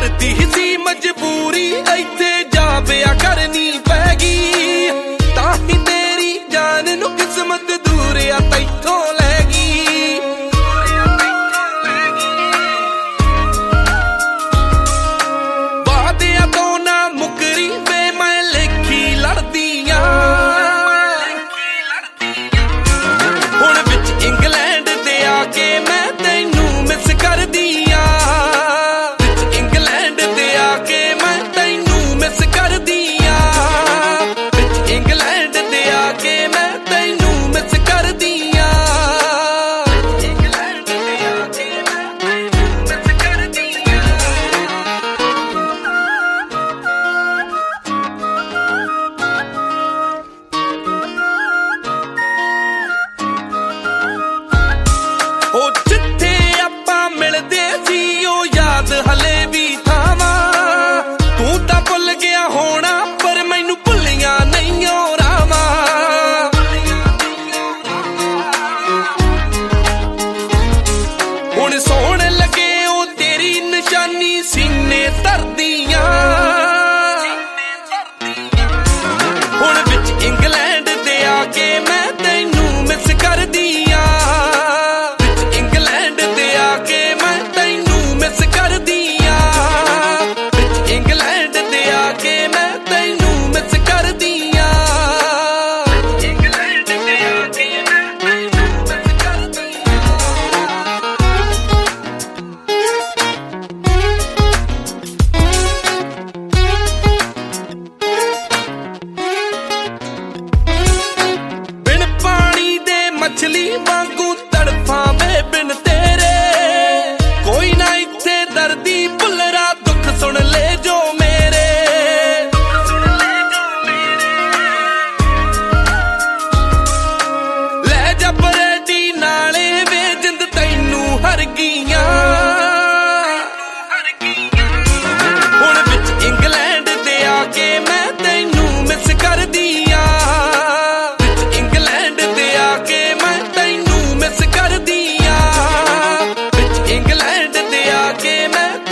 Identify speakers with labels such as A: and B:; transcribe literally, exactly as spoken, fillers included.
A: करती सी मजबूरी इत्थे जा बिया करनी पैगी ताही तेरी जान नू किस्मत दूर आ तैथों लैगी वादिया तो ना मुकरी वे मैं लेखी लड़दियां हुण विच इंग्लैंड दे आके मैं तैनू मिस करदियां विच इंग्लैंड दे आके मैं तैनू मिस करदियां विच इंग्लैंड दे आके मैं तैनू मिस करदियां इंग्लैंड दे आके मैं तैनू मिस करदियां ओ जिथे आपां मिलदे सी ओ याद हले भी थावां तू तां भुल गया होना पर मैनू भुलियां नहीं ओ रावां हुण सोहण लगे ओ तेरी निशानी सीने धरदियां हुण विच इंग्लैंड दे आके मैं तैनू मिस करदियां विच इंग्लैंड दे आके मैं तैनू मिस करदियां विच इंग्लैंड दे आके मैं तैनू मिस करदियां इंग्लैंड दे आके मैं तैनू मिस करदियां बिन पानी दे मछली वांगू तड़फां वे बिन तेरे कोई ना इत्थे दर्दी भुलरा दुख सुन ले जो मेरे ले जा परेडी नाले वे जिंद तैनू हर गईयां हुण विच इंग्लैंड दे आके मैं तैनू मिस करदियां विच इंग्लैंड दे आके मैं तैनू मिस करदियां विच इंग्लैंड दे आके मैं